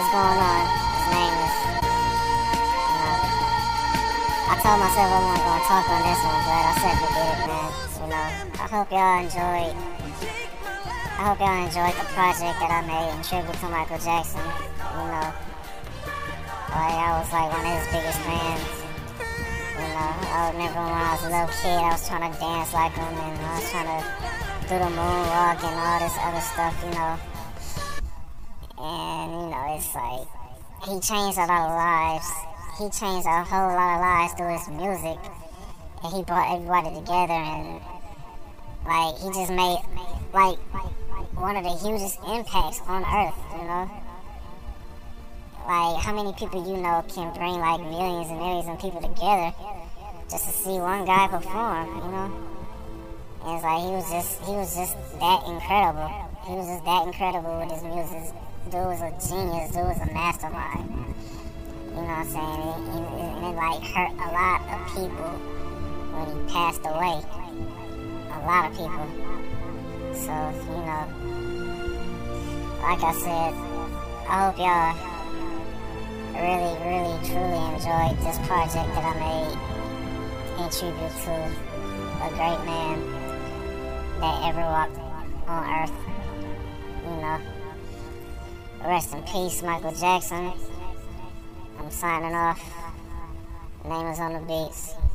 going on. His name is, I told myself I wasn't going to talk on this one, but I said forget it, man. I hope y'all enjoyed. I hope y'all enjoyed the project that I made in tribute to Michael Jackson. I was like one of his biggest fans. I remember when I was a little kid, I was trying to dance like him, and I was trying to do the moonwalk and all this other stuff, And, it's like, he changed a lot of lives. He changed a whole lot of lives through his music. And he brought everybody together, and, he just made, one of the hugest impacts on earth, How many people can bring, millions and millions of people together just to see one guy perform, And it's like, he was just that incredible. He was just that incredible with his music. Dude was a genius. Dude was a mastermind. You know what I'm saying? And it hurt a lot of people when he passed away. A lot of people. So, like I said, I hope y'all really, really, truly enjoyed this project that I made in tribute to a great man that ever walked on earth. Rest in peace, Michael Jackson. I'm signing off. Name is on the beats.